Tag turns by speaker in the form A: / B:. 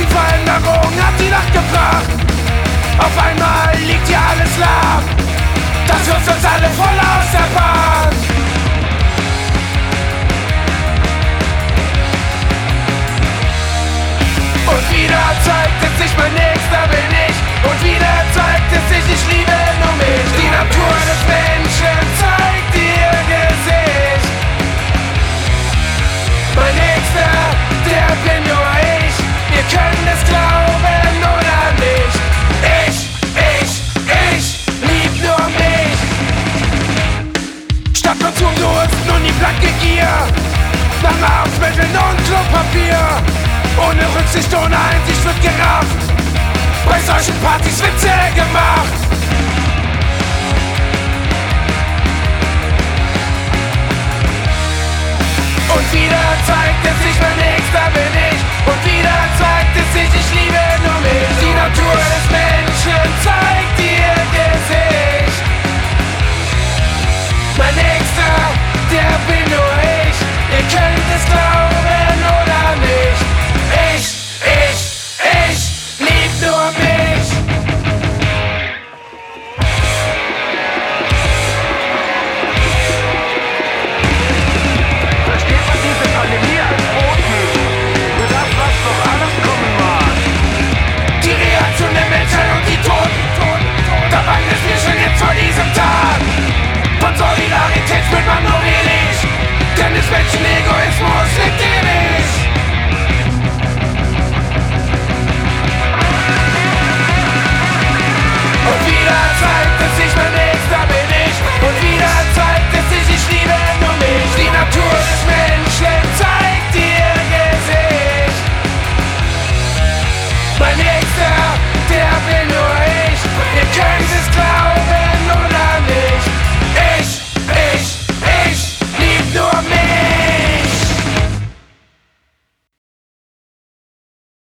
A: Die Veränderung hat die Nacht gebracht. Auf einmal liegt hier alles lahm. Das wirft uns alle voll aus der Bahn. Und wieder zeigt es sich, mein Nächster bin ich. Und wieder zeigt es sich, ich liebe nur mich. Die Natur des Menschen zeigt ihr Gesicht. Mein Nächster, der bin nur ich. Wir können es glauben oder nicht. Ich lieb nur mich. Statt Konsum, Durst, nun die blanke Gier. Nach Nahrungsmitteln und Klopapier. Ohne Rücksicht, ohne Einsicht wird gerafft. Bei solchen Partys Witze gemacht. Und wieder zeigt es sich, mein Nächster bin ich. Und wieder zeigt es sich, ich liebe nur mich. Die Natur des Menschen zeigt